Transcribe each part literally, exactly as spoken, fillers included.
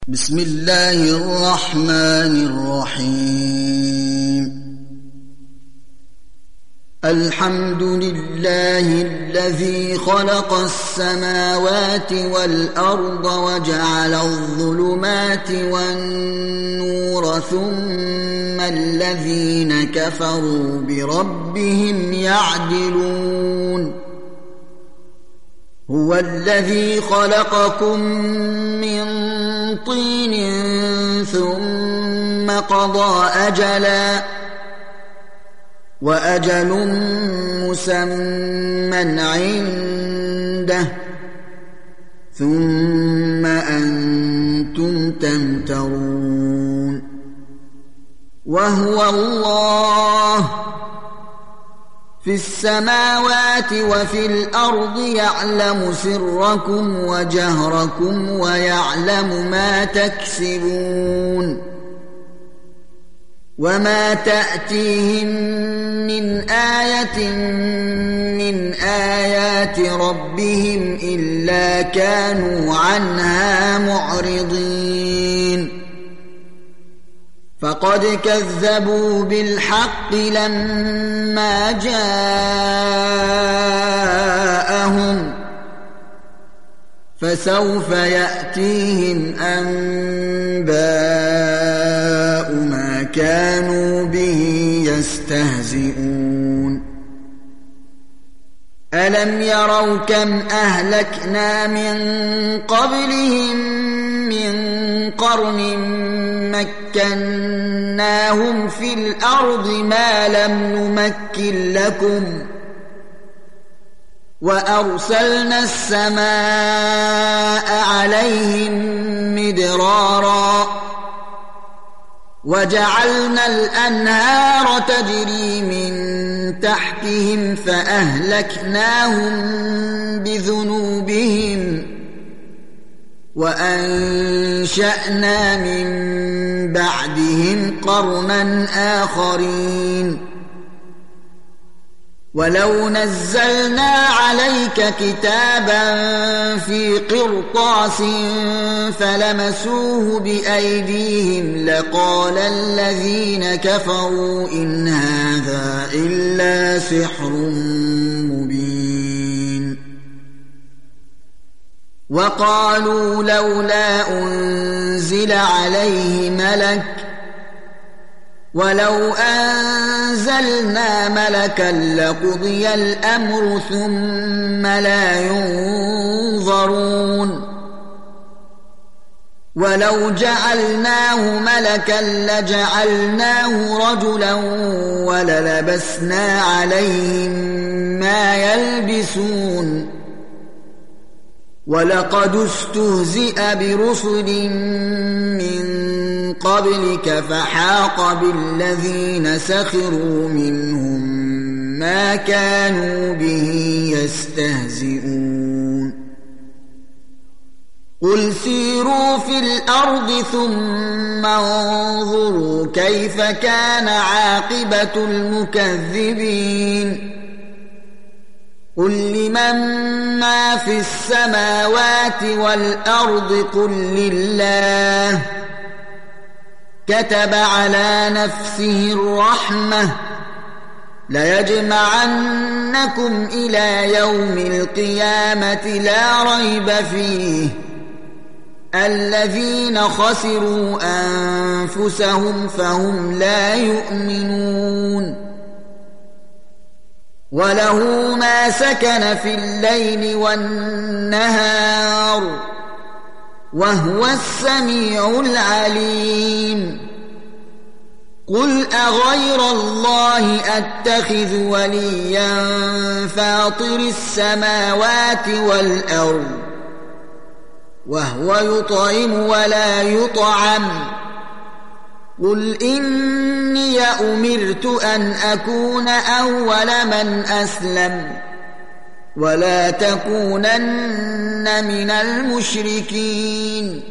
بسم الله الرحمن الرحيم الحمد لله الذي خلق السماوات والأرض وجعل الظلمات والنور ثم الذين كفروا بربهم يعدلون هو الذي خلقكم من طين ثم قضى أجلا وأجل مسمى عنده ثم أنتم تمترون وهو الله في السماوات وفي الأرض يعلم سركم وجهركم ويعلم ما تكسبون وما تأتيهم من آية من آيات ربهم إلا كانوا عنها معرضين فقد كذبوا بالحق لما جاءهم فسوف يأتيهم أنباء ما كانوا به يستهزئون ألم يروا كم أهلكنا من قبلهم من قرن مكناهم في الأرض ما لم نمكن لكم وأرسلنا السماء عليهم مدرارا وجعلنا الأنهار تجري من تحتهم فأهلكناهم بذنوبهم وأنشأنا من بعدهم قرنا آخرين ولو نزلنا عليك كتابا في قرطاس فلمسوه بأيديهم لقال الذين كفروا إن هذا إلا سحر مبين وقالوا لولا أنزل عليه ملك ولو أنزلنا ملكا لقضي الأمر ثم لا ينظرون ولو جعلناه ملكا لجعلناه رجلا وللبسنا عليهم ما يلبسون ولقد استهزئ برسل من قبلك فحاق بالذين سخروا منهم ما كانوا به يستهزئون قل سيروا في الأرض ثم انظروا كيف كان عاقبة المكذبين قل لمن ما في السماوات والأرض قل لله كتب على نفسه الرحمة ليجمعنكم إلى يوم القيامة لا ريب فيه الذين خسروا أنفسهم فهم لا يؤمنون وله ما سكن في الليل والنهار وهو السميع العليم قل أغير الله أتخذ وليا فاطر السماوات والأرض وهو يطعم ولا يطعم قل إني أمرت أن أكون أول من أسلم ولا تكونن من المشركين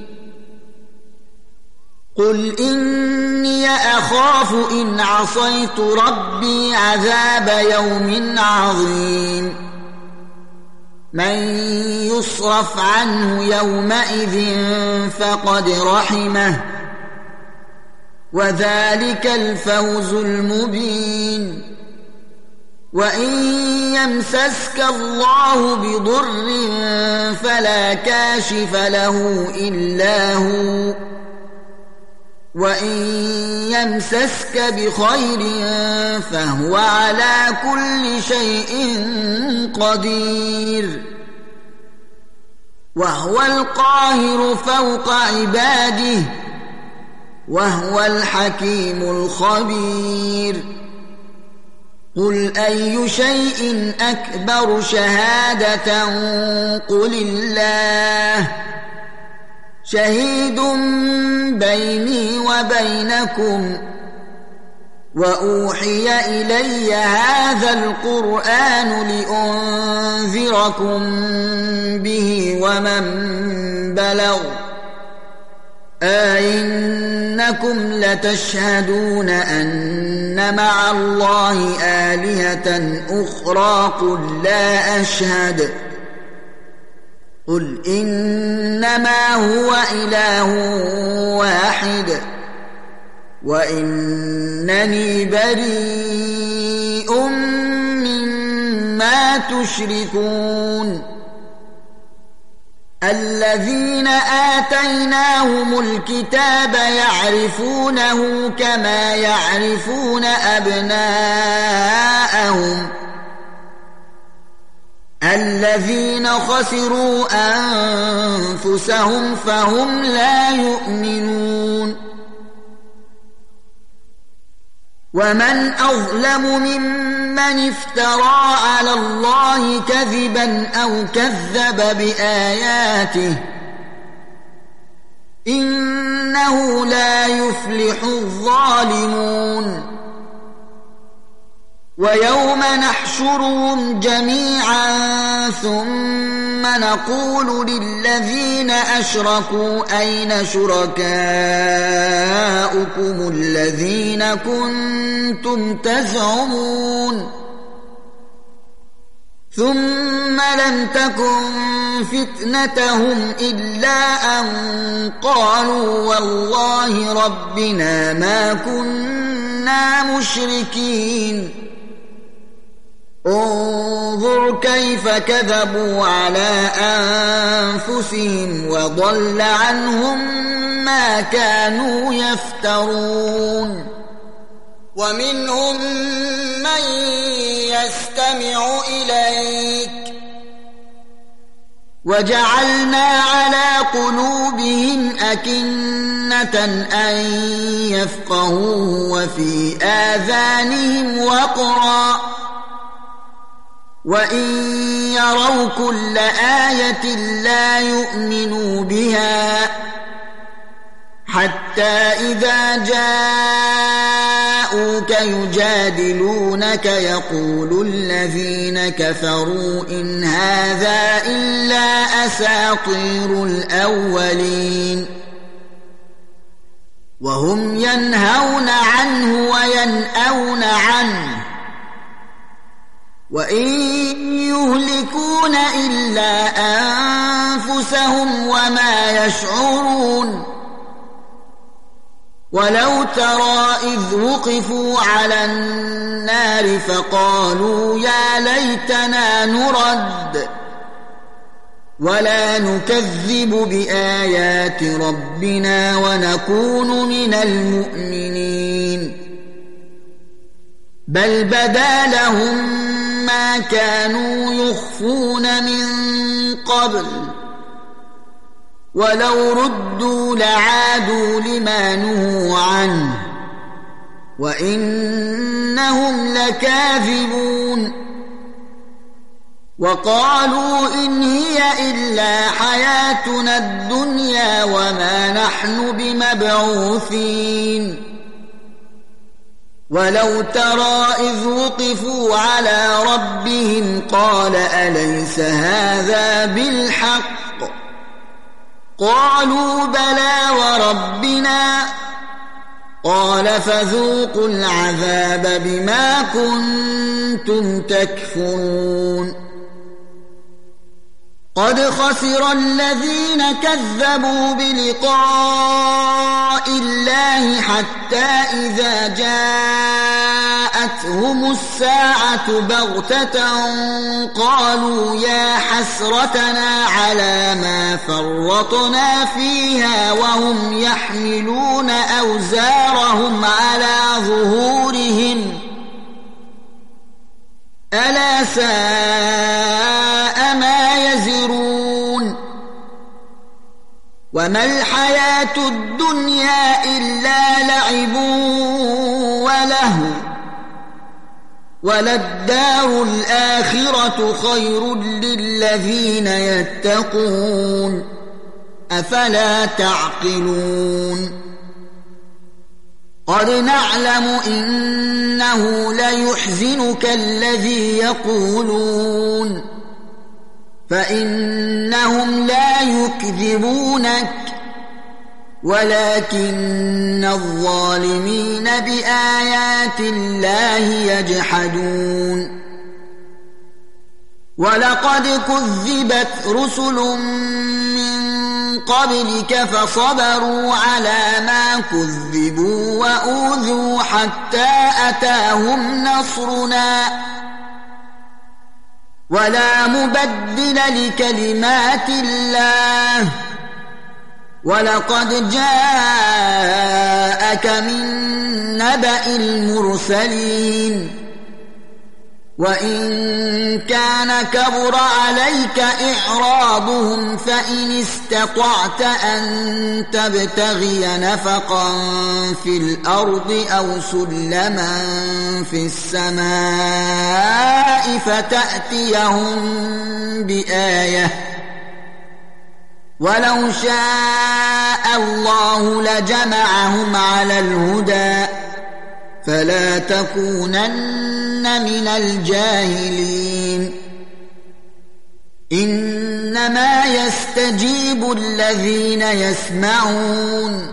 قل إني أخاف إن عصيت ربي عذاب يوم عظيم من يصرف عنه يومئذ فقد رحمه وذلك الفوز المبين. وإن يمسسك الله بضر فلا كاشف له إلا هو وإن يمسسك بخير فهو على كل شيء قدير وهو القاهر فوق عباده وهو الحكيم الخبير. قل أي شيء أكبر شهادة قل الله شهيد بيني وبينكم وأوحي إلي هذا القرآن لأنذركم به ومن بلغ أئنكم لتشهدون أن مع الله آلهة أخرى قل لا أشهد قل إنما هو إله واحد وإنني بريء مما تشركون. الذين آتيناهم الكتاب يعرفونه كما يعرفون أبناءهم الذين خسروا أنفسهم فهم لا يؤمنون. ومن أظلم ممن افترى على الله كذبا أو كذب بآياته إنه لا يفلح الظالمون. ويوم نحشرهم جميعا ثم نقول للذين أشركوا أين شركاؤكم الذين كنتم تزعمون ثم لم تكن فتنتهم إلا أن قالوا والله ربنا ما كنا مشركين. انظر كيف كذبوا على أنفسهم وضل عنهم ما كانوا يفترون. ومنهم من يستمع إليك وجعلنا على قلوبهم أكنة أن يفقهوه وفي آذانهم وقرا وإن يروا كل آية لا يؤمنوا بها حتى إذا جاءوك يجادلونك يقول الذين كفروا إن هذا إلا أساطير الأولين وهم ينهون عنه وينأون عنه وإن يهلكون إلا أنفسهم وما يشعرون. ولو ترى إذ وقفوا على النار فقالوا يا ليتنا نرد ولا نكذب بآيات ربنا ونكون من المؤمنين بل بدا لهم ما كانوا يخفون من قبل ولو ردوا لعادوا لما نهوا عنه وإنهم لكاذبون. وقالوا إن هي إلا حياتنا الدنيا وما نحن بمبعوثين. ولو ترى إذ وقفوا على ربهم قال أليس هذا بالحق قالوا بلى وربنا قال فذوقوا العذاب بما كنتم تكفرون. قد خسر الذين كذبوا بلقاء الله حتى إذا جاءتهم الساعة بغتة قالوا يا حسرتنا على ما فرطنا فيها وهم يحملون أوزارهم على ظهورهم ألا ساء ما يزرون وما الحياة الدنيا إلا لعب وله وللدار الآخرة خير للذين يتقون أفلا تعقلون قد نعلم إنه ليحزنك الذي يقولون فإنهم لا يكذبونك ولكن الظالمين بآيات الله يجحدون ولقد كذبت رسل من قبلك فصبروا على ما كذبوا وأوذوا حتى أتاهم نصرنا ولا مبدل لكلمات الله ولقد جاءك من نبأ المرسلين وإن كان كبر عليك إعراضهم فإن استطعت أن تبتغي نفقا في الأرض أو سلما في السماء فتأتيهم بآية ولو شاء الله لجمعهم على الهدى فلا تكونن من الجاهلين إنما يستجيب الذين يسمعون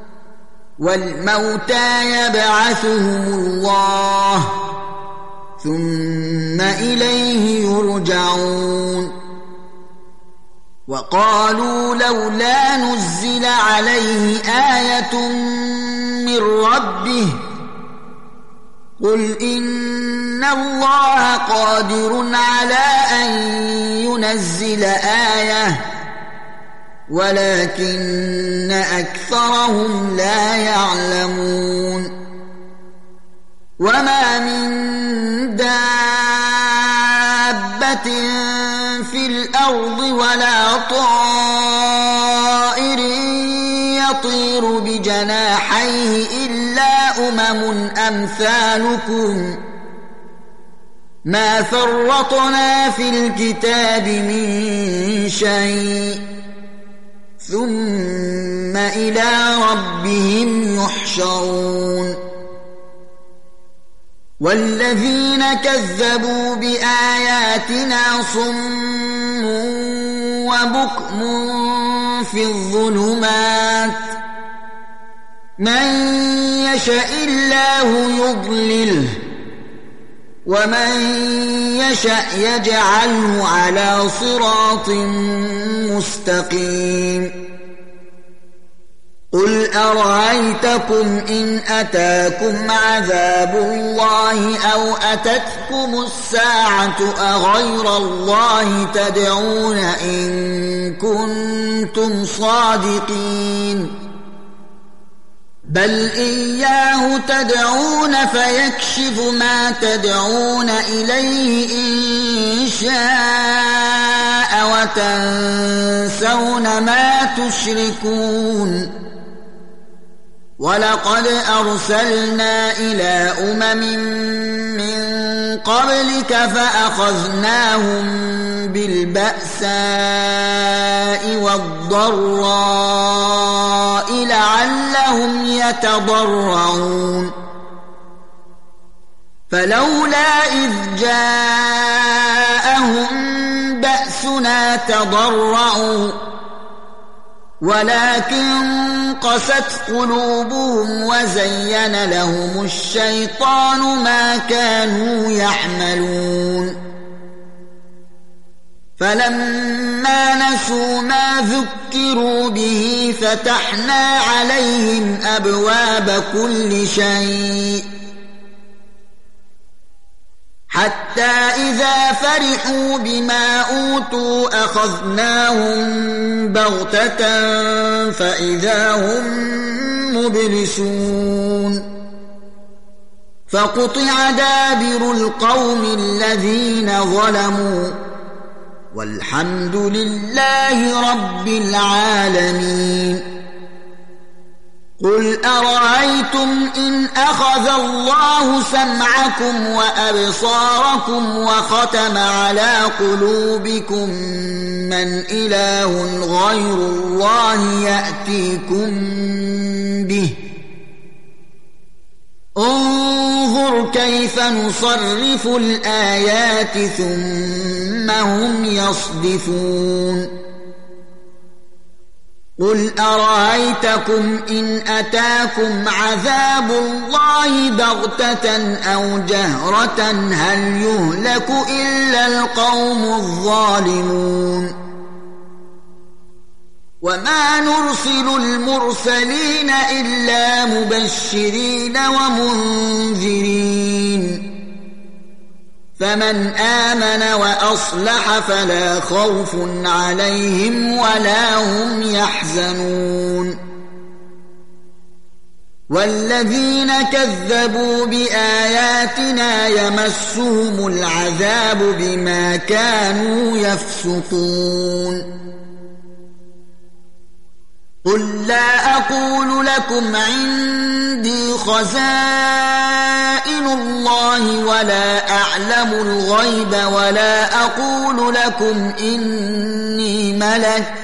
والموتى يبعثهم الله ثم إليه يرجعون وقالوا لولا نزل عليه آية من ربه قل إن الله قادر على أن ينزل آية ولكن أكثرهم لا يعلمون وما من دابة في الأرض ولا طائر يطير بجناحيه إلا أمم أمثالكم ما فرطنا في الكتاب من شيء ثم إلى ربهم يحشرون والذين كذبوا بآياتنا صم وبكم في الظلمات من يشاء الله يضلله ومن يشاء يجعله على صراط مستقيم قل أرأيتكم إن أتاكم عذاب الله أو أتتكم الساعة أغير الله تدعون إن كنتم صادقين بل إياه تدعون فيكشف ما تدعون إليه إن شاء وتنسون ما تشركون ولقد أرسلنا إلى أمم من قبلك فأخذناهم بالبأساء والضراء لعلهم يتضرعون فلولا إذ جاءهم بأسنا تضرعوا ولكن قست قلوبهم وزين لهم الشيطان ما كانوا يعملون فلما نسوا ما ذكروا به فتحنا عليهم أبواب كل شيء حتى إذا فرحوا بما أوتوا أخذناهم بغتة فإذا هم مبلسون فقطع دابر القوم الذين ظلموا والحمد لله رب العالمين. قل أرأيتم إن أخذ الله سمعكم وأبصاركم وختم على قلوبكم من إله غير الله يأتيكم به انظر كيف نصرف الآيات ثم هم يصدفون. قل أرأيتكم إن أتاكم عذاب الله بغتة أو جهرة هل يهلك إلا القوم الظالمون. وما نرسل المرسلين إلا مبشرين ومنذرين فمن آمن وأصلح فلا خوف عليهم ولا هم يحزنون. والذين كذبوا بآياتنا يمسهم العذاب بما كانوا يفسقون. قل لا أقول لكم عندي خزائن الله ولا أعلم الغيب ولا أقول لكم إني ملك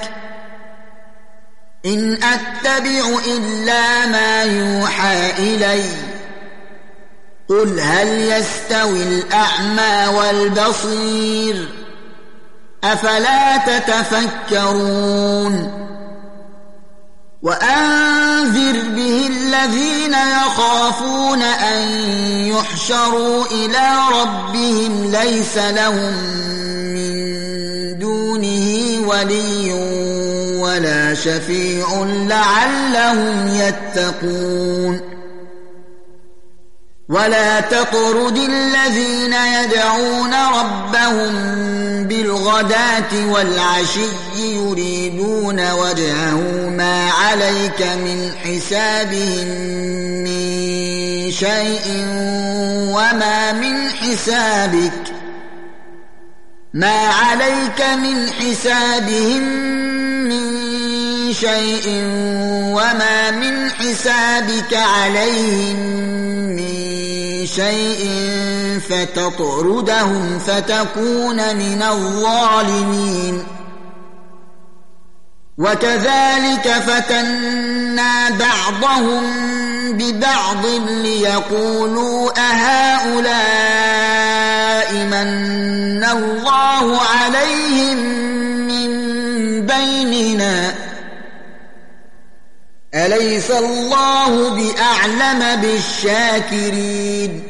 إن أتبع إلا ما يوحى إلي. قل هل يستوي الأعمى والبصير أفلا تتفكرون. وأنذر به الذين يخافون أن يحشروا إلى ربهم ليس لهم من دونه ولي ولا شفيع لعلهم يتقون. ولا تطرد الذين يدعون ربهم بالغداة والعشي يريدون وجهه ما عليك من حسابهم من شيء وما من حسابك ما عليك من حسابهم من شيء وما من حسابك عليهم من شيء فتطردهم فتكون من الظالمين. وكذلك فتنا بعضهم ببعض ليقولوا أهؤلاء من الله عليهم من بيننا أليس الله بأعلم بالشاكرين.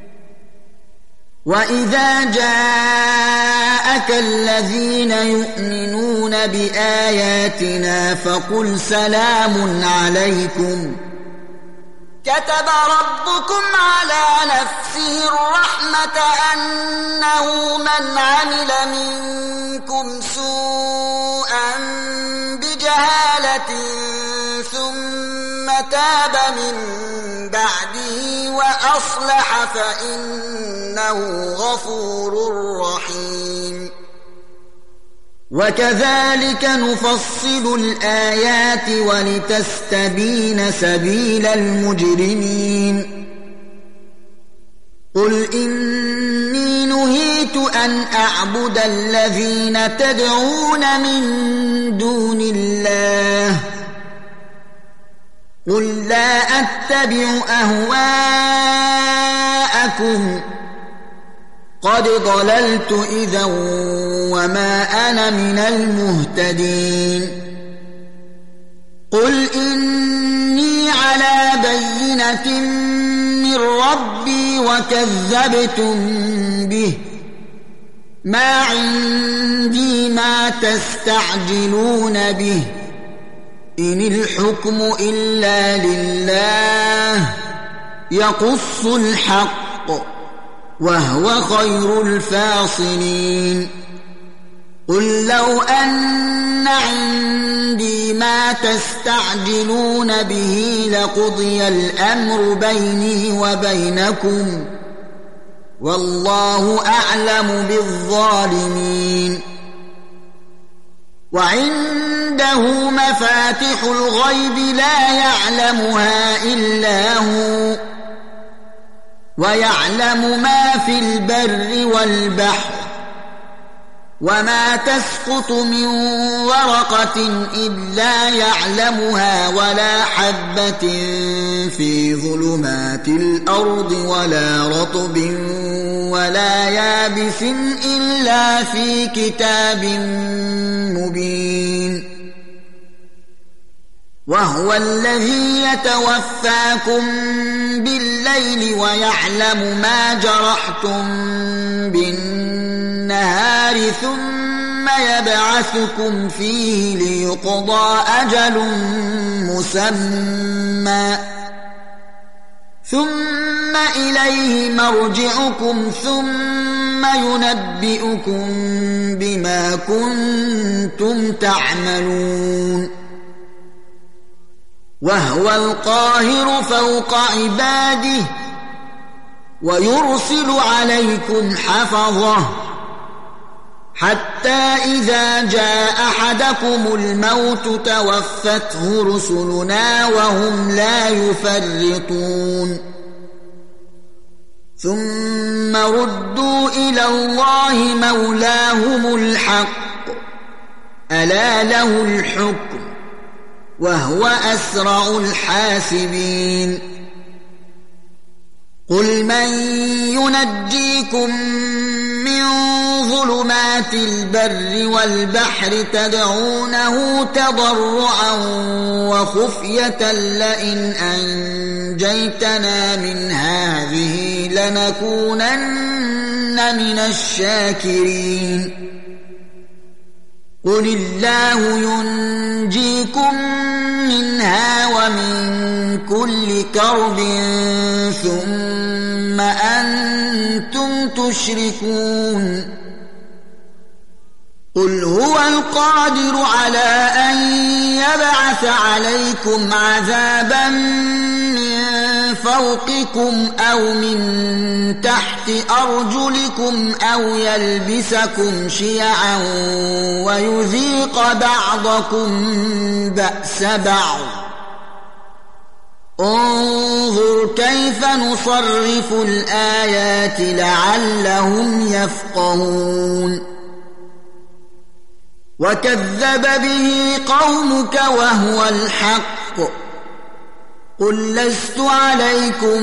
وإذا جاءك الذين يؤمنون بآياتنا فقل سلام عليكم كتب ربكم على نفسه الرحمة أنه من عمل منكم سوءا بجهالة ثم تاب من بعده وأصلح فإنه غفور رحيم. وكذلك نفصل الآيات ولتستبين سبيل المجرمين. قل إني نهيت أن أعبد الذين تدعون من دون الله قل لا أتبع أهواءكم قد ضللت إذا وما أنا من المهتدين. قل إني على بينة من ربي وكذبتم به ما عندي ما تستعجلون به إن الحكم إلا لله يقص الحق وهو خير الفاصلين قل لو أن عندي ما تستعجلون به لقضي الأمر بيني وبينكم والله أعلم بالظالمين وعنده مفاتح الغيب لا يعلمها إلا هو ويعلم ما في البر والبحر وما تسقط من ورقة إلا يعلمها ولا حبة في ظلمات الأرض ولا رطب ولا يابس إلا في كتاب مبين وهو الذي يتوفاكم بالليل ويعلم ما جرحتم بالنهار ثم يبعثكم فيه ليقضى أجل مسمى ثم إليه مرجعكم ثم ينبئكم بما كنتم تعملون وهو القاهر فوق عباده ويرسل عليكم حفظه حتى إذا جاء أحدكم الموت توفته رسلنا وهم لا يفرطون ثم ردوا إلى الله مولاهم الحق ألا له الحكم وهو أسرع الحاسبين قل من ينجيكم من ظلمات البر والبحر تدعونه تضرعا وخفية لئن أنجيتنا من هذه لنكونن من الشاكرين قل الله ينجيكم منها ومن كل كرب ثم أنتم تشركون قل هو القادر على أن يبعث عليكم عذابا من فوقكم أو من تحت أرجلكم أو يلبسكم شيعا ويذيق بعضكم بأس بعض انظر كيف نصرف الآيات لعلهم يفقهون وكذب به قومك وهو الحق قل لست عليكم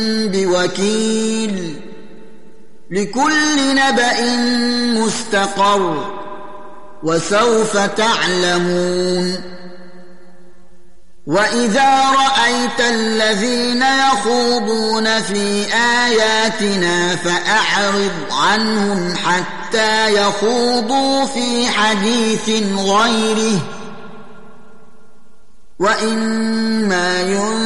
بوكيل لكل نبأ مستقر وسوف تعلمون وإذا رأيت الذين يخوضون في آياتنا فأعرض عنهم حتى يخوضوا في حديث غيره وإما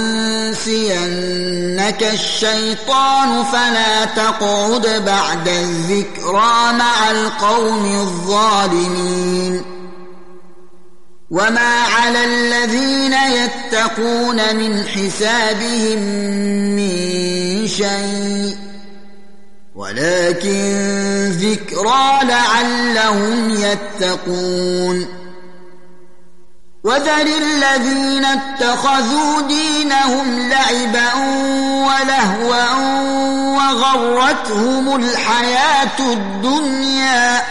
ينسينك الشيطان فلا تقعد بعد الذكرى مع القوم الظالمين وما على الذين يتقون من حسابهم من شيء ولكن ذكرى لعلهم يتقون وذر الذين اتخذوا دينهم لعبا ولهوا وغرتهم الحياة الدنيا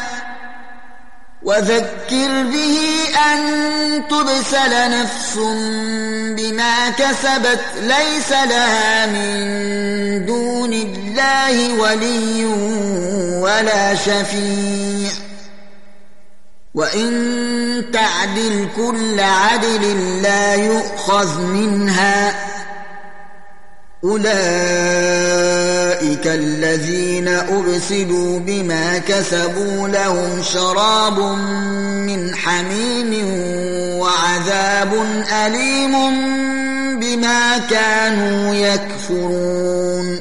وذكر به أن تبسل نفس بما كسبت ليس لها من دون الله ولي ولا شفيع وإن تعدل كل عدل لا يؤخذ منها أولئك أولئك الذين أبسلوا بما كسبوا لهم شراب من حميم وعذاب أليم بما كانوا يكفرون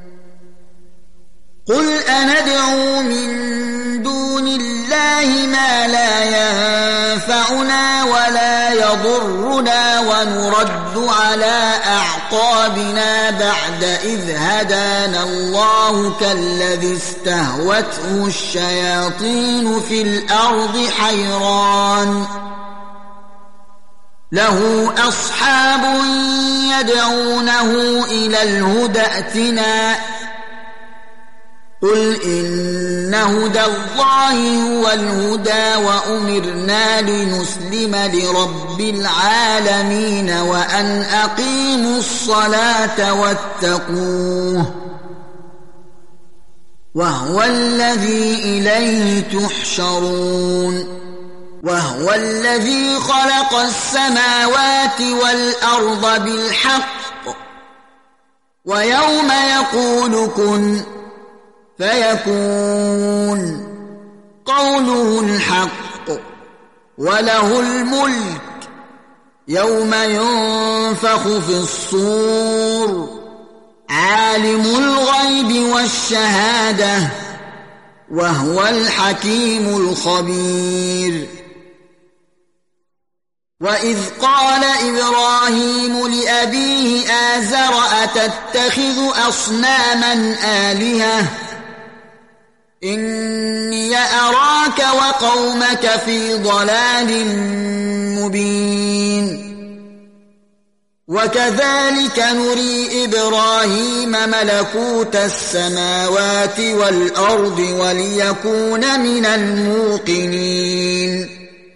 قل أندعو من دون الله ما لا ينفعنا ولا يضرنا ونرد على أعقابنا بعد إذ هدانا الله كالذي استهوته الشياطين في الأرض حيران له أصحاب يدعونه إلى الهدى ائتنا قل إن هدى الله هو الهدى وأمرنا لنسلم لرب العالمين وأن أقيموا الصلاة واتقوه وهو الذي إليه تحشرون وهو الذي خلق السماوات والأرض بالحق ويوم يقول كن فيكون قوله الحق وله الملك يوم ينفخ في الصور عالم الغيب والشهادة وهو الحكيم الخبير وإذ قال إبراهيم لأبيه آزر أتتخذ أصناما آلهة إني أراك وقومك في ضلال مبين وكذلك نري إبراهيم ملكوت السماوات والأرض وليكون من الموقنين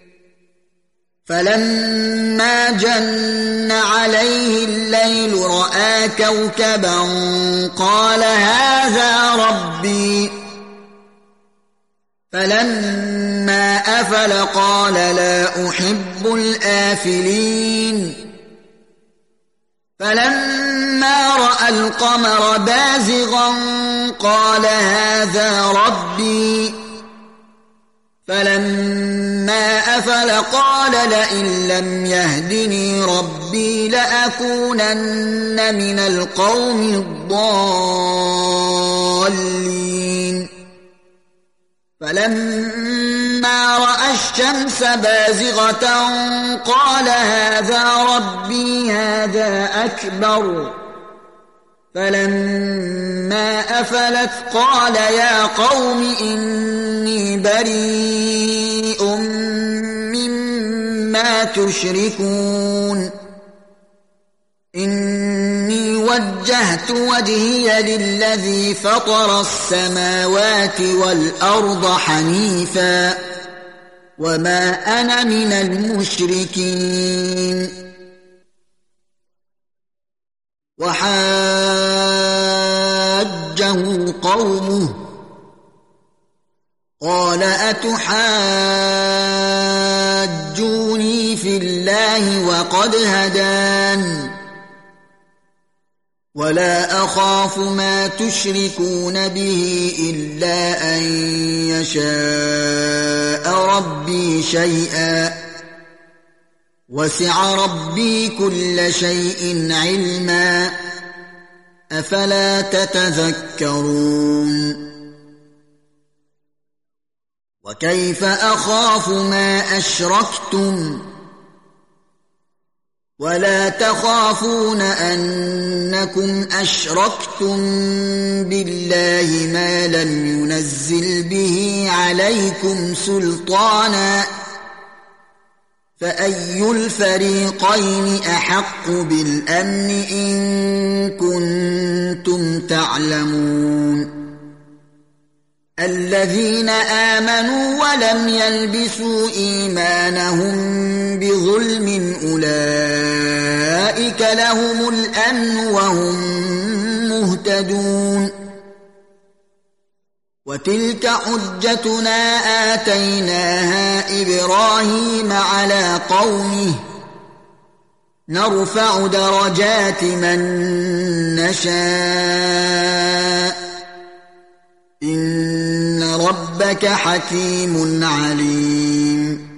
فلما جن عليه الليل رأى كوكبا قال هذا ربي فلما أفل قال لا أحب الآفلين فلما رأى القمر بازغا قال هذا ربي فلما أفل قال لئن لم يهدني ربي لأكونن من القوم الضالين فلما رأى الشمس بازغة قال هذا ربي هذا أكبر فلما أفلت قال يا قوم إني بريء مما تشركون إني وجهت وجهي للذي فطر السماوات والأرض حنيفا وما أنا من المشركين وحاجه قومه قال أتحاجوني في الله وقد هدان ولا أخاف ما تشركون به إلا أن يشاء ربي شيئا وسع ربي كل شيء علما أفلا تتذكرون وكيف أخاف ما أشركتم ولا تخافون أنكم أشركتم بالله ما لم ينزل به عليكم سلطانا فأي الفريقين أحق بالأمن إن كنتم تعلمون الذين آمنوا ولم يلبسوا إيمانهم بظلم أولئك لهم الأمن وهم مهتدون وتلك حجتنا آتيناها إبراهيم على قومه نرفع درجات من نشاء ربك حكيم عليم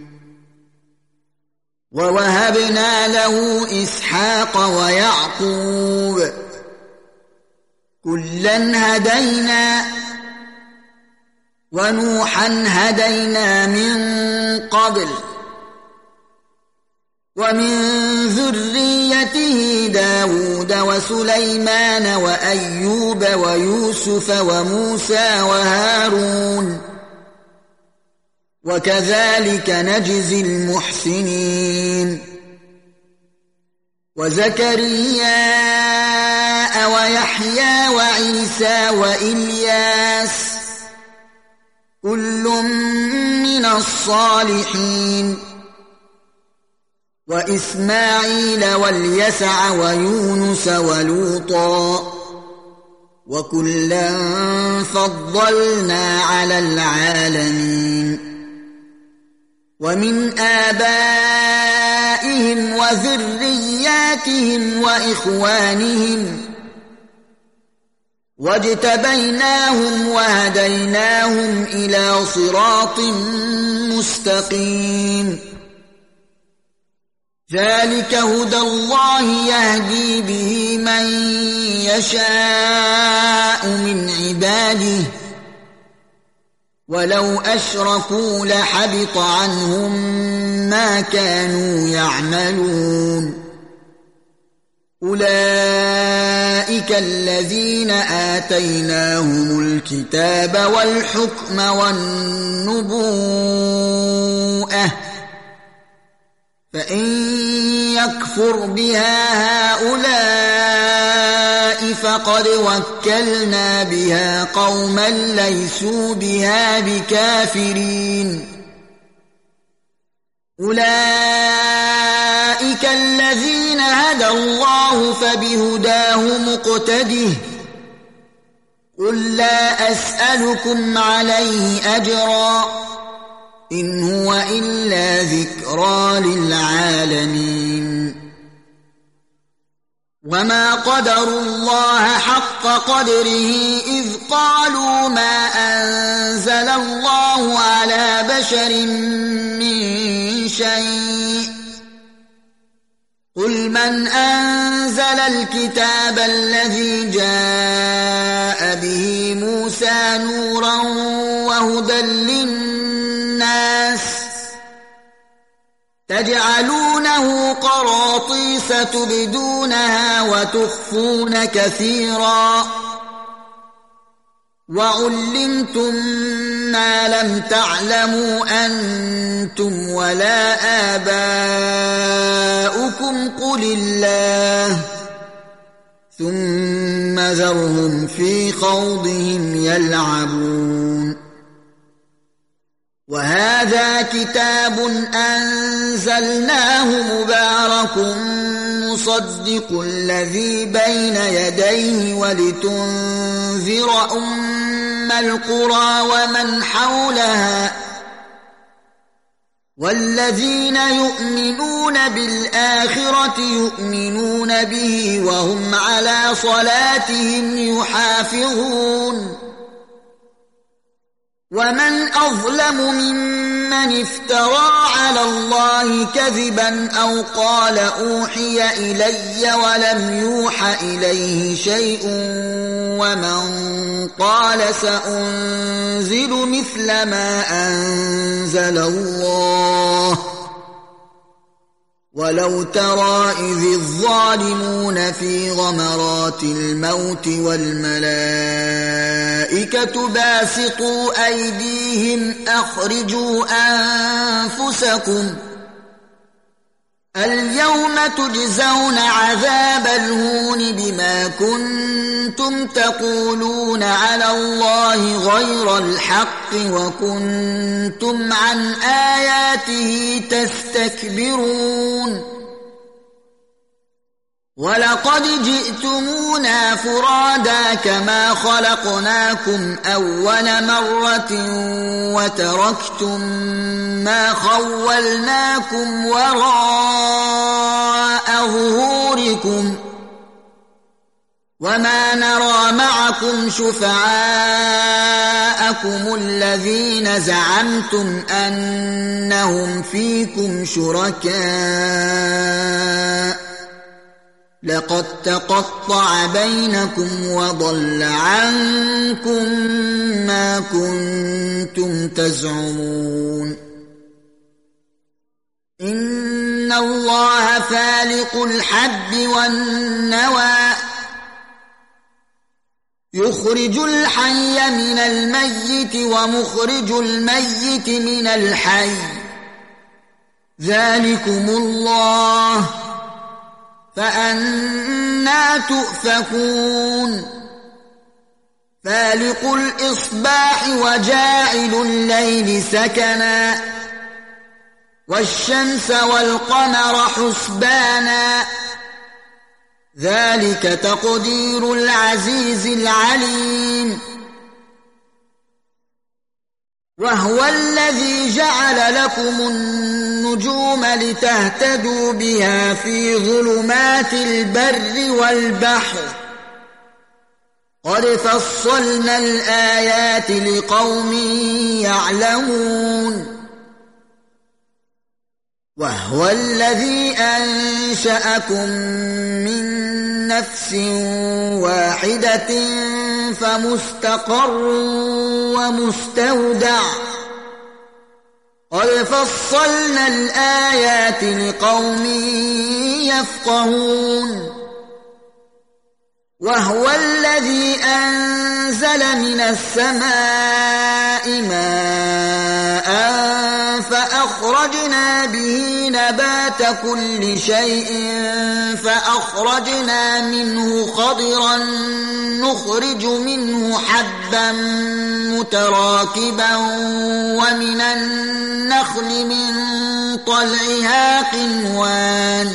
ووهبنا له إسحاق ويعقوب كلا هدينا ونوحا هدينا من قبل ومن ذريته داود وسليمان وأيوب ويوسف وموسى وهارون وكذلك نجزي المحسنين وزكريا ويحيى وعيسى وإلياس كل من الصالحين وإسماعيل واليسع ويونس ولوطا وكلا فضلنا على العالمين ومن آبائهم وذرياتهم وإخوانهم واجتبيناهم وهديناهم إلى صراط مستقيم ذلك هدى الله يهدي به من يشاء من عباده ولو أشركوا لحبط عنهم ما كانوا يعملون أولئك الذين آتيناهم الكتاب والحكم والنبوءة فإن يكفر بها هؤلاء فقد وكلنا بها قوما ليسوا بها بكافرين أولئك الذين هدى الله فبهداه مقتده قل لا أسألكم عليه أجرا إن هو إلا ذكرى للعالمين وما قدروا الله حق قدره إذ قالوا ما أنزل الله على بشر من شيء قل من أنزل الكتاب الذي جاء به موسى نورا وهدى للناس تجعلونه قراطيس تبدونها وتخفون كثيرا وعلمتم ما لم تعلموا أنتم ولا آباؤكم قل الله ثم ذرهم في خوضهم يلعبون وهذا كتاب أنزلناه مبارك مصدق الذي بين يديه ولتنذر أم القرى ومن حولها والذين يؤمنون بالآخرة يؤمنون به وهم على صلاتهم يحافظون ومن أظلم ممن افترى على الله كذبا أو قال أوحي إلي ولم يوح إليه شيء ومن قال سأنزل مثل ما أنزل الله ولو ترى إذ الظالمون في غمرات الموت والملائكة باسطوا أيديهم أخرجوا أنفسكم اليوم تجزون عذاب الهون بما كنتم تقولون على الله غير الحق وكنتم عن آياته تستكبرون ولقد جئتمونا فرادا كما خلقناكم أول مرة وتركتم ما خولناكم وراء ظهوركم وما نرى معكم شفعاءكم الذين زعمتم أنهم فيكم شركاء لقد تقطع بينكم وضل عنكم ما كنتم تزعمون إن الله فالق الحب والنوى يخرج الحي من الميت ومخرج الميت من الحي ذلكم الله فأنى تؤفكون فالق الإصباح وجاعل الليل سكنا والشمس والقمر حسبانا ذلك تقدير العزيز العليم وهو الذي جعل لكم النجوم لتهتدوا بها في ظلمات البر والبحر قد فصلنا الآيات لقوم يعلمون وهو الذي أنشأكم من نفس واحدة فمستقر ومستودع قد فصلنا الآيات لقوم يفقهون وهو الذي أنزل من السماء ماء فأخرجنا به نبات كل شيء فأخرجنا منه خضرا نخرج منه حبا متراكبا ومن النخل من طلعها قنوان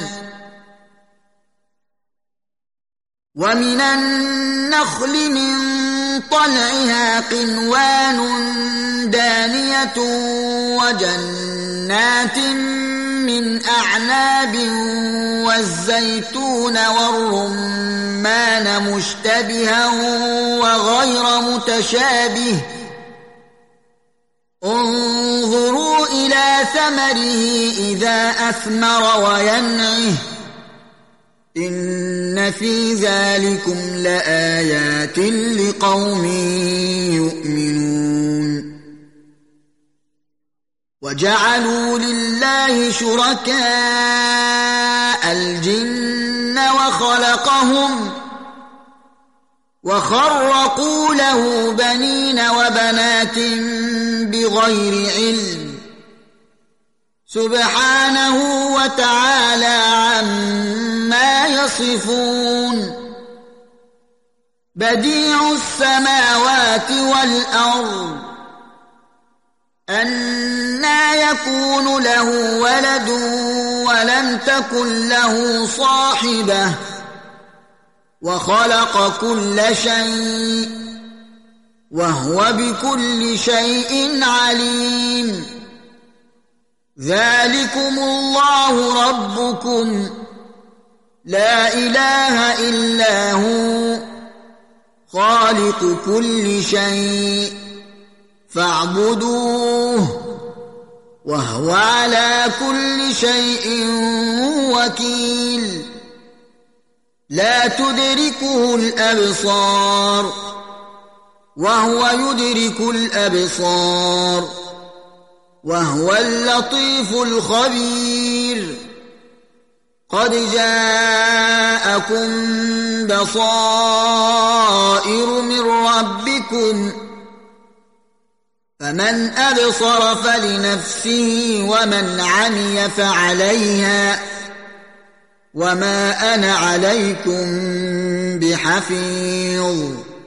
ومن النخل من طلعها قنوان دانية وجنات من أعناب والزيتون والرمان مشتبها وغير متشابه انظروا إلى ثمره إذا أثمر وينعه إن في ذلكم لآيات لقوم يؤمنون وجعلوا لله شركاء الجن وخلقهم وخرقوا له بنين وبنات بغير علم سبحانه وتعالى عما يصفون بديع السماوات والأرض أنى يكون له ولد ولم تكن له صاحبة وخلق كل شيء وهو بكل شيء عليم ذلكم الله ربكم لا إله إلا هو خالق كل شيء فاعبدوه وهو على كل شيء وكيل لا تدركه الأبصار وهو يدرك الأبصار وهو اللطيف الخبير قد جاءكم بصائر من ربكم فمن أبصر فلنفسه ومن عمي فعليها وما أنا عليكم بحفيظ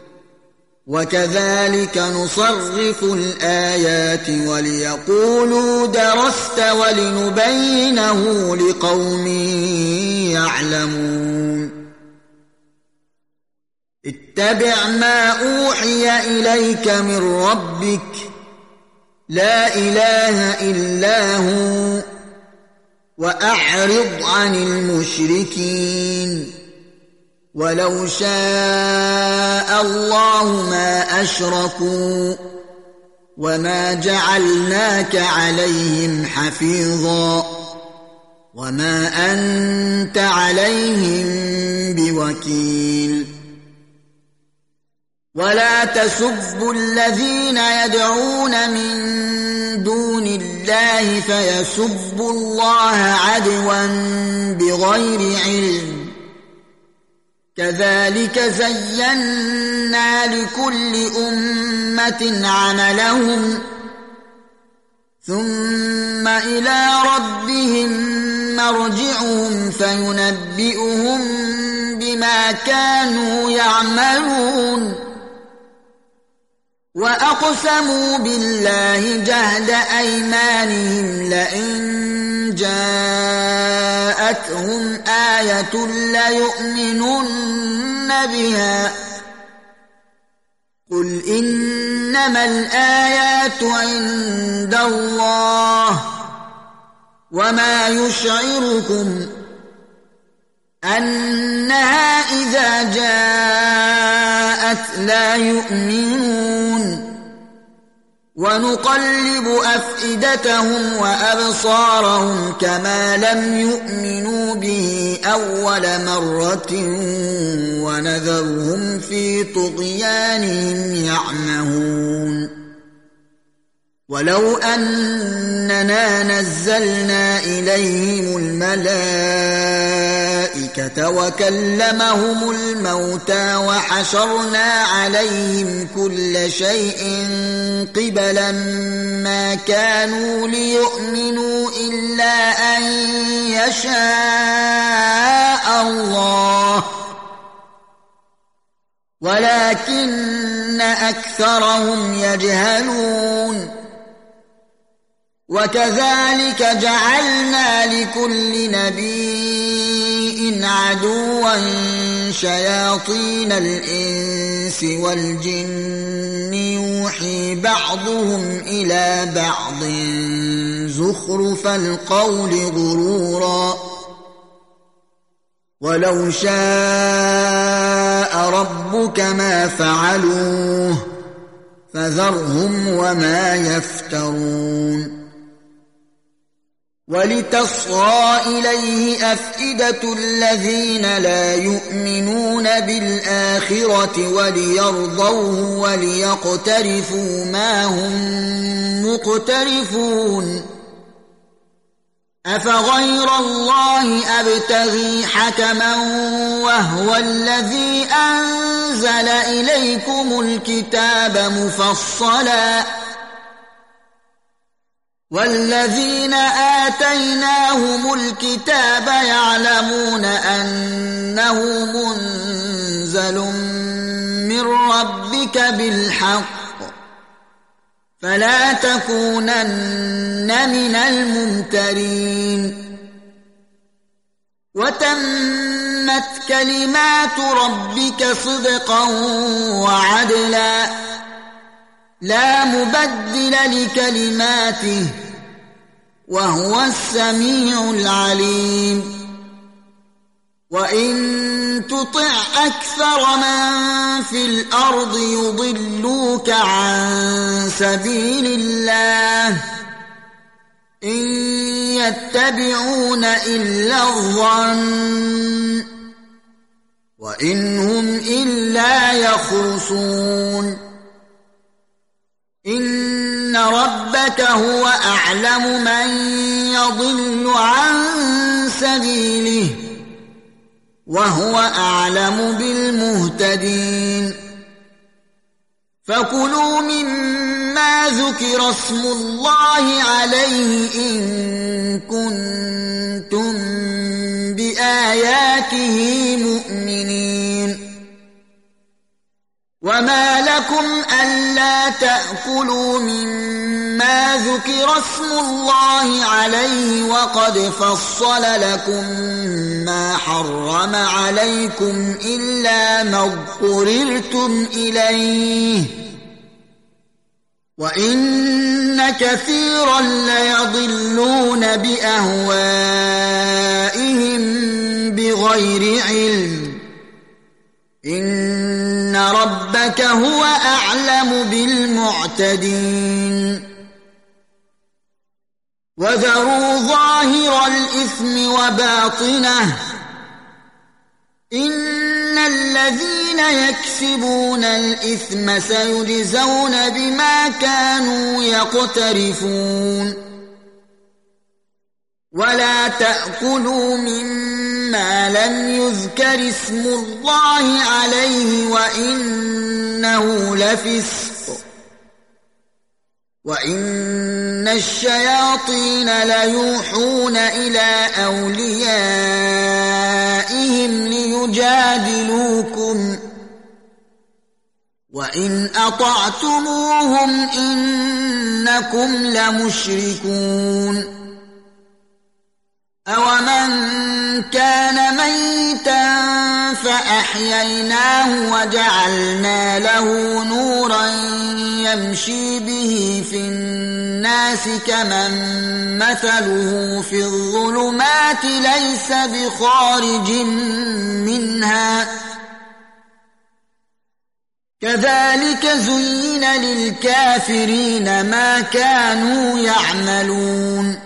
وكذلك نصرف الآيات وليقولوا درست ولنبينه لقوم يعلمون اتبع ما أوحي إليك من ربك لا إله إلا هو وأعرض عن المشركين ولو شاء الله ما أشركوا وما جعلناك عليهم حفيظا وما أنت عليهم بوكيل ولا تسبوا الذين يدعون من دون الله فيسبوا الله عدوا بغير علم كذلك زينا لكل أمة عملهم ثم إلى ربهم مرجعهم فينبئهم بما كانوا يعملون وأقسموا بالله جهد أيمانهم لئن جاءتهم آية ليؤمنن بها قل إنما الآيات عند الله وما يشعركم أنها إذا جاءت لا يؤمنون ونقلب أفئدتهم وأبصارهم كما لم يؤمنوا به أول مرة ونذرهم في طغيانهم يعمهون ولو أننا نزلنا إليهم الملائكة وكلمهم الموتى وحشرنا عليهم كل شيء قبلا ما كانوا ليؤمنوا إلا أن يشاء الله ولكن أكثرهم يجهلون وكذلك جعلنا لكل نبي عدوا شياطين الإنس والجن يوحي بعضهم إلى بعض زخرف القول غرورا ولو شاء ربك ما فعلوه فذرهم وما يفترون ولتصغى إليه أفئدة الذين لا يؤمنون بالآخرة وليرضوه وليقترفوا ما هم مقترفون أفغير الله أبتغي حكما وهو الذي أنزل إليكم الكتاب مفصلا والذين آتيناهم الكتاب يعلمون أنه منزل من ربك بالحق فلا تكونن من الممترين وتمت كلمات ربك صدقا وعدلا لا مبدل لكلماته وهو السميع العليم وإن تطع أكثر من في الأرض يضلوك عن سبيل الله إن يتبعون إلا الظن وإن هم إلا يخرصون إن ربك هو أعلم من يضل عن سبيله وهو أعلم بالمهتدين فكلوا مما ذكر اسم الله عليه إن كنتم بآياته مؤمنين وما لكم ألا تأكلوا مما ذكر اسم الله عليه وقد فصل لكم ما حرم عليكم إلا ما اضطررتم إليه وإن كثيرا ليضلون بأهوائهم بغير علم إن ربك هو أعلم بالمعتدين وذروا ظاهر الإثم وباطنه إن الذين يكسبون الإثم سيجزون بما كانوا يقترفون ولا تأكلوا مما لم يذكر اسم الله عليه وإنه لفسق وإن الشياطين ليوحون إلى أوليائهم ليجادلوكم وإن أطعتموهم إنكم لمشركون أومن كان ميتا فأحييناه وجعلنا له نورا يمشي به في الناس كمن مثله في الظلمات ليس بخارج منها كذلك زين للكافرين ما كانوا يعملون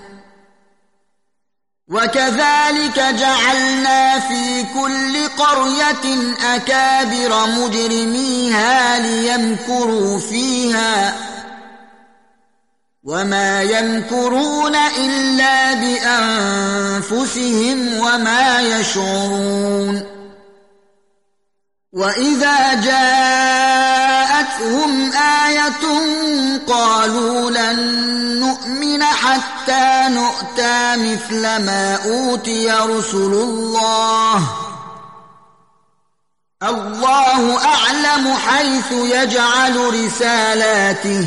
وكذلك جعلنا في كل قرية أكابر مجرميها ليمكروا فيها وما يمكرون إلا بأنفسهم وما يشعرون وإذا جاءتهم آية قالوا لن نؤمن حتى نؤتى مثل ما أوتي رسل الله الله أعلم حيث يجعل رسالاته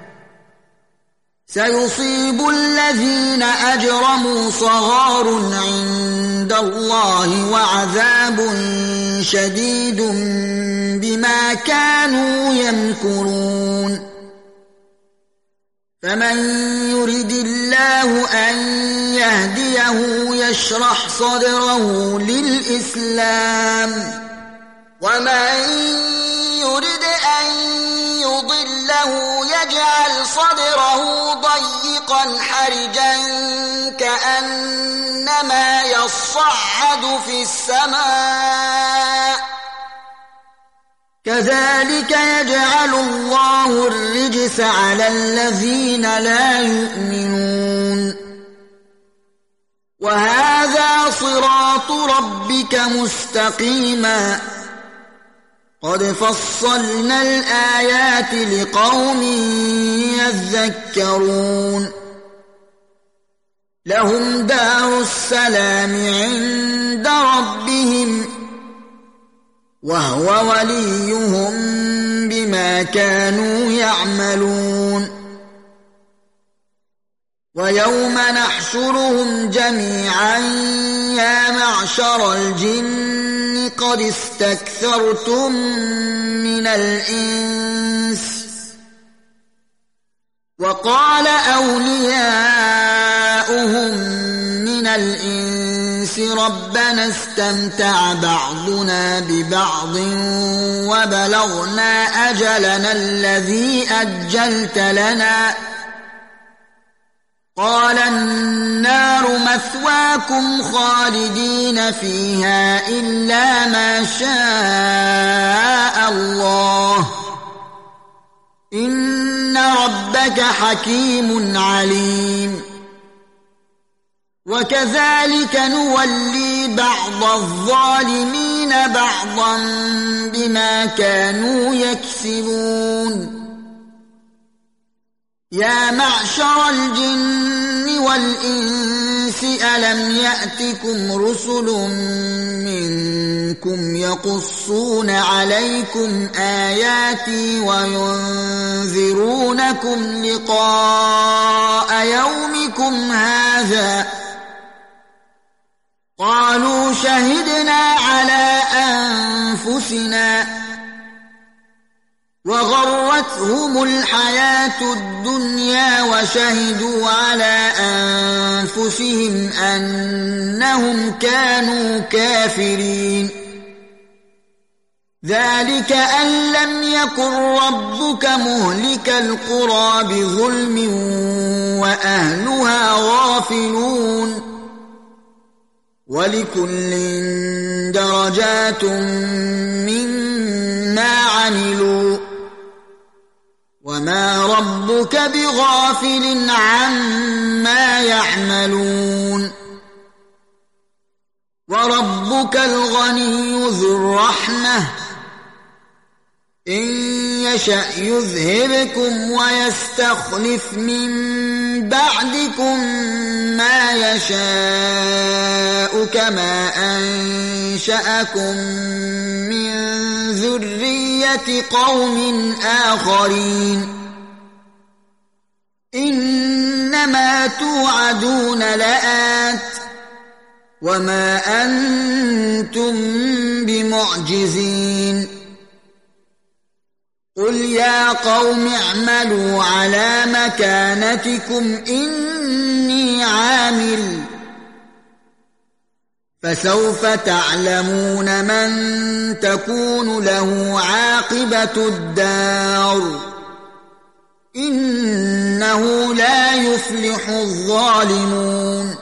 سيصيب الذين أجرموا صغار عند الله وعذاب شديد بما كانوا يمكرون فمن يرد الله أن يهديه يشرح صدره للإسلام ومن يرد أن يضله يجعل صدره ضيقا حرجا كأنما يصعد في السماء كذلك يجعل الله الرجس على الذين لا يؤمنون وهذا صراط ربك مستقيما قد فصلنا الآيات لقوم يذكرون لهم دار السلام عند ربهم وهو وليهم بما كانوا يعملون ويوم نحشرهم جميعا يا معشر الجن قد استكثرتم من الإنس وقال أولياؤهم من الإنس ربنا استمتع بعضنا ببعض وبلغنا أجلنا الذي أجلت لنا قال النار مثواكم خالدين فيها إلا ما شاء الله إن ربك حكيم عليم وكذلك نولي بعض الظالمين بعضا بما كانوا يكسبون يا معشر الجن والإنس ألم يأتكم رسل منكم يقصون عليكم آياتي وينذرونكم لقاء يومكم هذا قالوا شهدنا على أنفسنا وغرتهم الحياة الدنيا وشهدوا على أنفسهم أنهم كانوا كافرين ذلك أن لم يكن ربك مهلك القرى بظلم وأهلها غافلون ولكل درجات مما عملوا وما ربك بغافل عما يعملون وربك الغني ذو الرحمة إن يشأ يذهبكم ويستخلف من بعدكم ما يشاء كما أنشأكم من ذرية قوم آخرين إنما توعدون لآت وما أنتم بمعجزين قل يا قوم اعملوا على مكانتكم إني عامل فسوف تعلمون من تكون له عاقبة الدار إنه لا يفلح الظالمون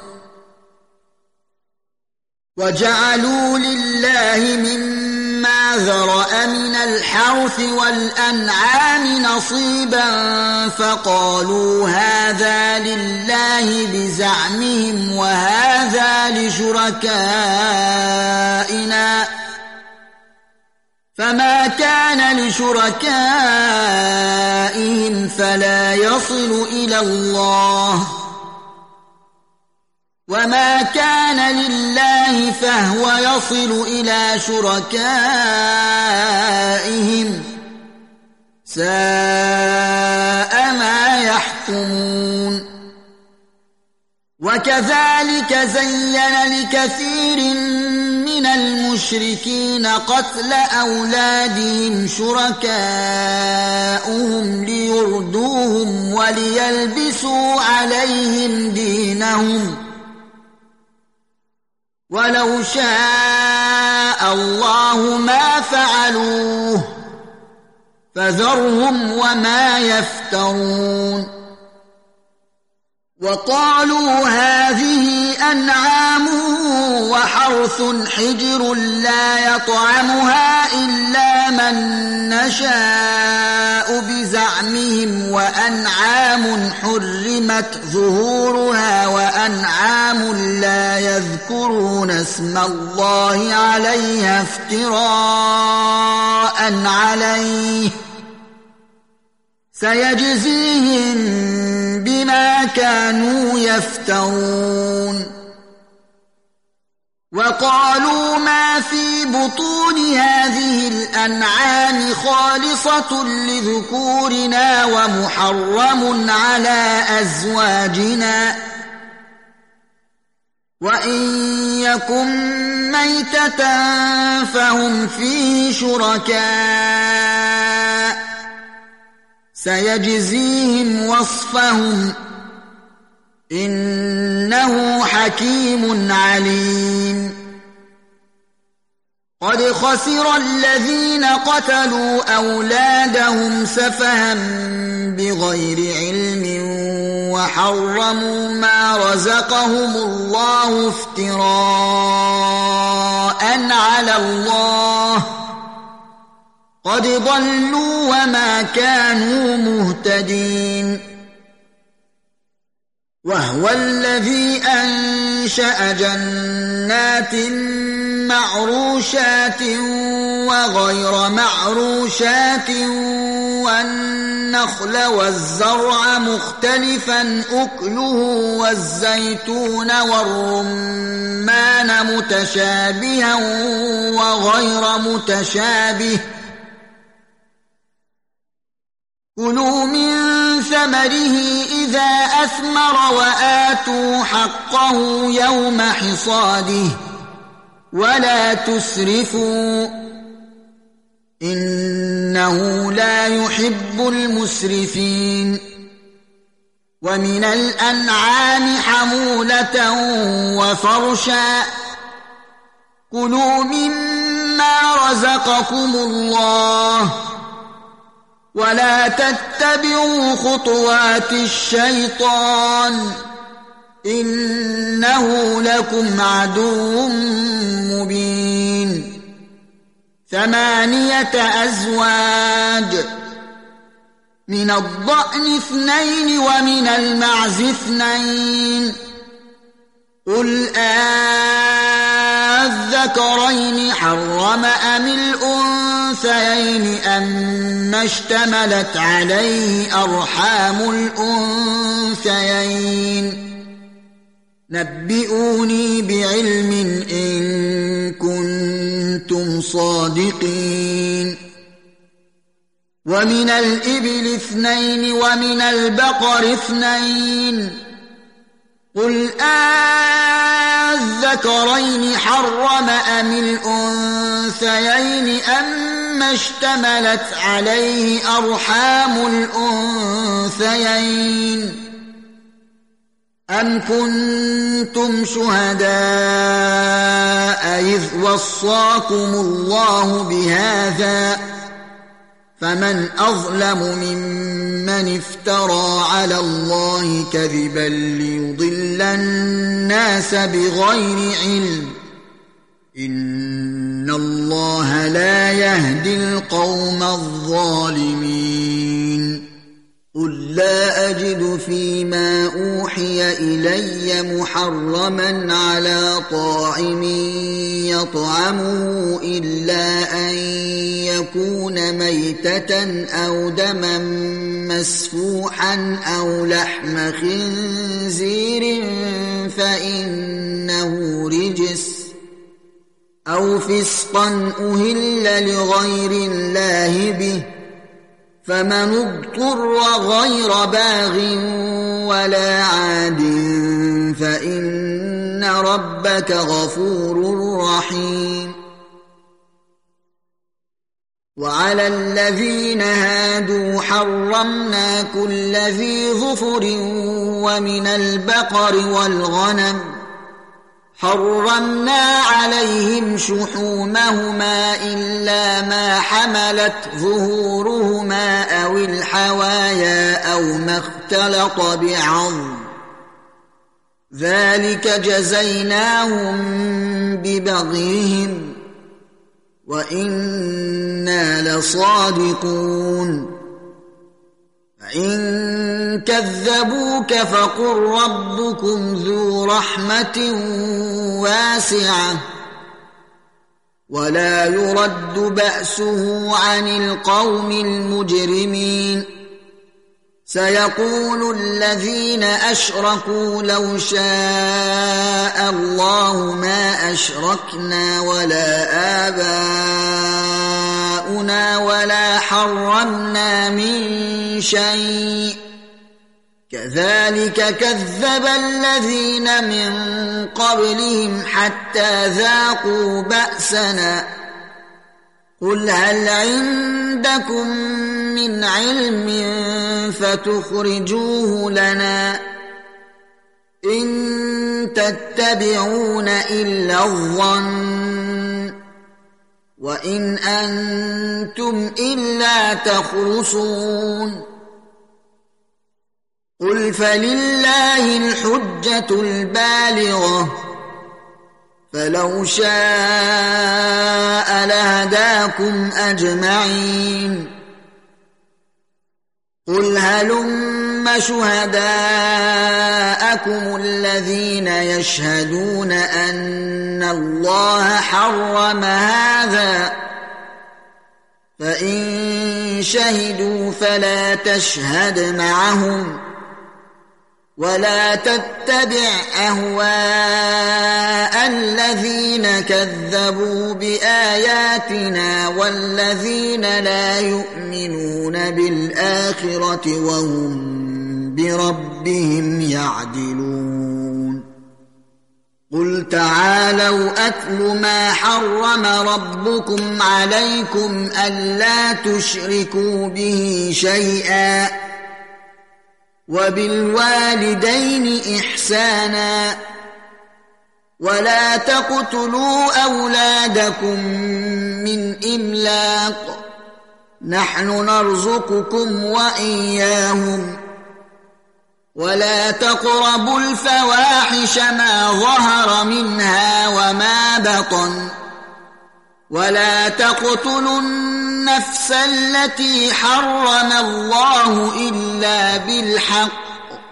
وجعلوا لله مما ذرأ من الحرث والأنعام نصيبا فقالوا هذا لله بزعمهم وهذا لشركائنا فما كان لشركائهم فلا يصل إلى الله وما كان لله فهو يصل إلى شركائهم ساء ما يحكمون وكذلك زين لكثير من المشركين قتل أولادهم شركاؤهم ليردوهم وليلبسوا عليهم دينهم ولو شاء الله ما فعلوه فذرهم وما يفترون وقالوا هذه أنعام وحرث حجر لا يطعمها إلا من نشاء بزعمهم وأنعام حرمت ظهورها وأنعام لا يذكرون اسم الله عليها افتراء عليه سيجزيهم بما كانوا يفترون وقالوا ما في بطون هذه الأنعام خالصة لذكورنا ومحرم على أزواجنا وإن يكن ميتة فهم فيه شركاء سيجزيهم وصفهم إنه حكيم عليم قد خسر الذين قتلوا أولادهم سفها بغير علم وحرموا ما رزقهم الله افتراء على الله قد ضلوا وما كانوا مهتدين وهو الذي أنشأ جنات معروشات وغير معروشات والنخل والزرع مختلفا أكله والزيتون والرمان متشابها وغير متشابه كلوا من ثمره إذا أثمر وآتوا حقه يوم حصاده ولا تسرفوا إنه لا يحب المسرفين ومن الأنعام حمولة وفرشا كلوا مما مما رزقكم الله ولا تتبعوا خطوات الشيطان إنه لكم عدو مبين ثمانية أزواج من الضأن اثنين ومن المعز اثنين قل أذكرين حرم أم الأنثيين أما اشتملت عليه أرحام الأنثيين نبئوني بعلم إن كنتم صادقين ومن الإبل اثنين ومن البقر اثنين قل أذكرين حرم أم الأنثيين أما اشتملت عليه أرحام الأنثيين أم كنتم شهداء إذ وصاكم الله بهذا فمن أظلم ممن افترى على الله كذبا ليضل الناس بغير علم إن الله لا يهدي القوم الظالمين قل لا أجد فيما أوحي إلي محرما على طاعم يطعمه إلا أن يكون ميتة أو دما مسفوحا أو لحم خنزير فإنه رجس أو فسقا أهل لغير الله به فمن اضطر غير باغ ولا عاد فإن ربك غفور رحيم وعلى الذين هادوا حرمنا كل ذي ظفر ومن البقر والغنم حرمنا عليهم شحومهما إلا ما حملت ظهورهما أو الحوايا أو ما اختلط بعظم ذلك جزيناهم ببغيهم وإنا لصادقون فإن كذبوك فقل ربكم ذو رحمة واسعة ولا يرد بأسه عن القوم المجرمين سيقول الذين أشركوا لو شاء الله ما أشركنا ولا آباؤنا ولا حرمنا من شيء كذلك كذب الذين من قبلهم حتى ذاقوا بأسنا قل هل عندكم من علم فتخرجوه لنا إن تتبعون إلا الظن وإن أنتم إلا تخرصون قل فلله الحجة البالغة فلو شاء لهداكم أجمعين قل هلم شهداءكم الذين يشهدون أن الله حرم هذا فإن شهدوا فلا تشهد معهم ولا تتبع أهواء الذين كذبوا بآياتنا والذين لا يؤمنون بالآخرة وهم بربهم يعدلون قل تعالوا أتل ما حرم ربكم عليكم ألا تشركوا به شيئا وبالوالدين إحسانا ولا تقتلوا أولادكم من إملاق نحن نرزقكم وإياهم ولا تقربوا الفواحش ما ظهر منها وما بطن ولا تقتلوا النفس التي حرم الله إلا بالحق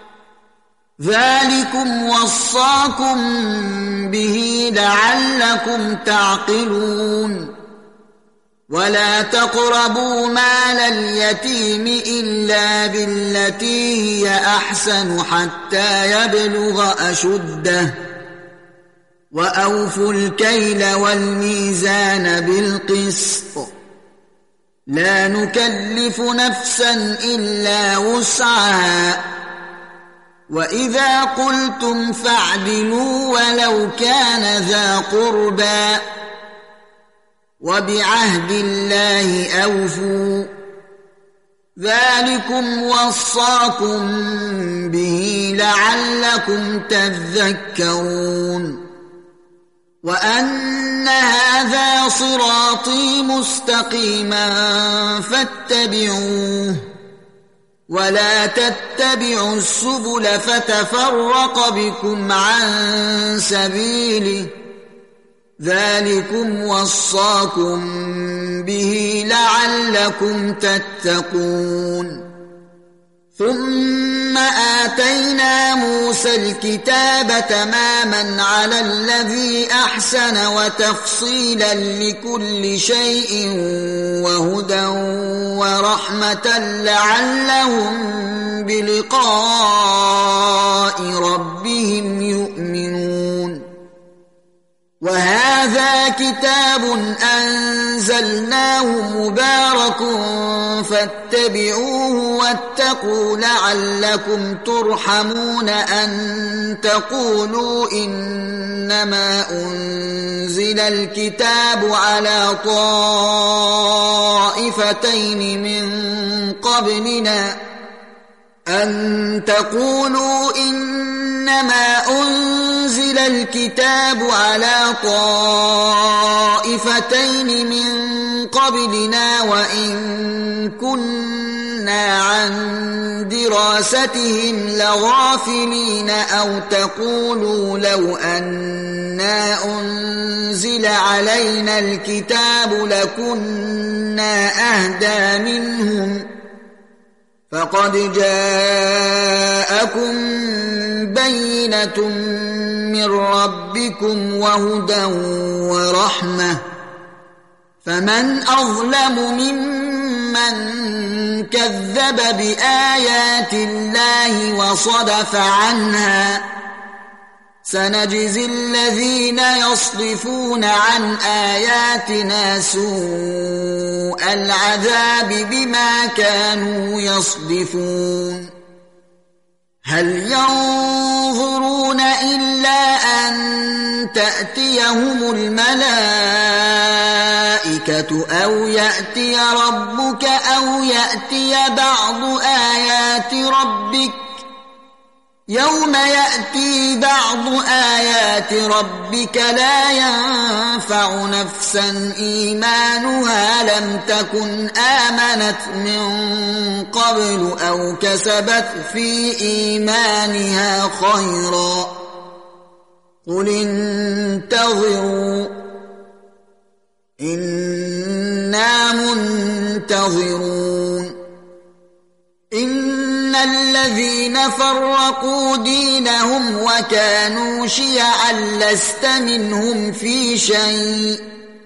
ذلكم وصاكم به لعلكم تعقلون ولا تقربوا مال اليتيم إلا بالتي هي أحسن حتى يبلغ أشده وأوفوا الكيل والميزان بالقسط لا نكلف نفسا إلا وسعها وإذا قلتم فاعدلوا ولو كان ذا قربى وبعهد الله أوفوا ذلكم وصاكم به لعلكم تذكرون وأن هذا صراطي مستقيما فاتبعوه ولا تتبعوا السبل فتفرق بكم عن سبيله ذلكم وصاكم به لعلكم تتقون ثم آتينا موسى الكتاب تماما على الذي أحسن وتفصيلا لكل شيء وهدى ورحمة لعلهم بلقاء ربهم يؤمنون وهذا كتاب أنزلناه مبارك فاتبعوه واتقوا لعلكم ترحمون أن تقولوا إنما أنزل الكتاب على طائفتين من قبلنا أن تقولوا إنما أنزل الكتاب على طائفتين من قبلنا وإن كنا عن دراستهم لغافلين أو تقولوا لو أنا أنزل علينا الكتاب لكنا أهدى منهم فقد جاءكم بينة من ربكم وهدى ورحمة فمن أظلم ممن كذب بآيات الله وصدف عنها سنجزي الذين يصدفون عن آياتنا سوء العذاب بما كانوا يصدفون هل ينظرون إلا أن تأتيهم الملائكة أو يأتي ربك أو يأتي بعض آيات ربك يوم يأتي بعض آيات ربك لا ينفع نفسا إيمانها لم تكن آمنت من قبل أو كسبت في إيمانها خيرا قل انتظروا إنا منتظرون إن الذين فرقوا دينهم وكانوا شيعا لست منهم في شيء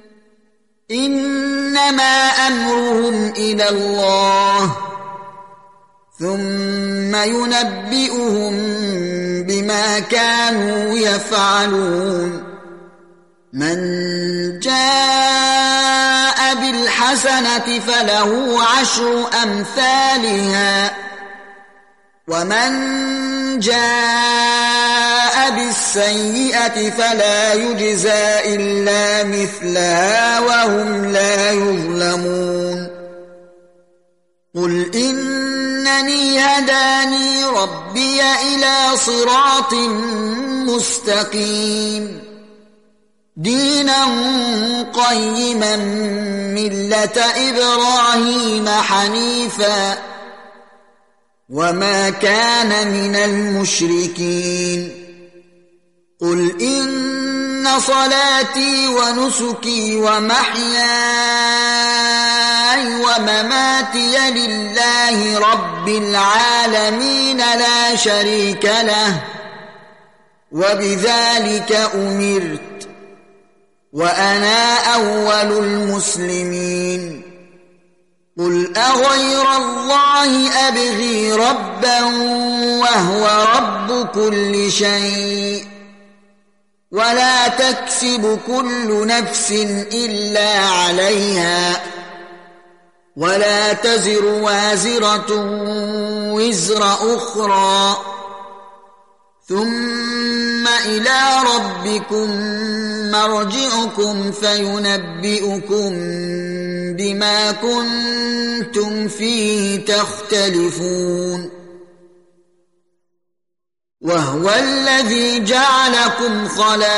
إنما أمرهم إلى الله ثم ينبئهم بما كانوا يفعلون من جاء بالحسنة فله عشر أمثالها ومن جاء بالسيئة فلا يجزى إلا مثلها وهم لا يظلمون قل إنني هداني ربي إلى صراط مستقيم دينا قيما ملة إبراهيم حنيفا وما كان من المشركين قل إن صلاتي ونسكي ومحياي ومماتي لله رب العالمين لا شريك له وبذلك أمرت وأنا أول المسلمين قل أغير الله أبغي ربا وهو رب كل شيء ولا تكسب كل نفس إلا عليها ولا تزر وازرة وزر أخرى ثم إلى ربكم مرجعكم فينبئكم بما كنتم فيه تختلفون وهو الذي جعلكم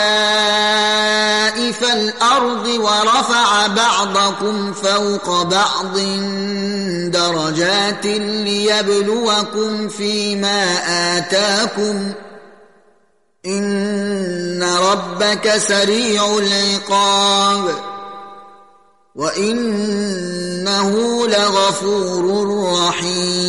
خلائف الأرض ورفع بعضكم فوق بعض درجات ليبلوكم فيما آتاكم إن ربك سريع العقاب وإنه لغفور رحيم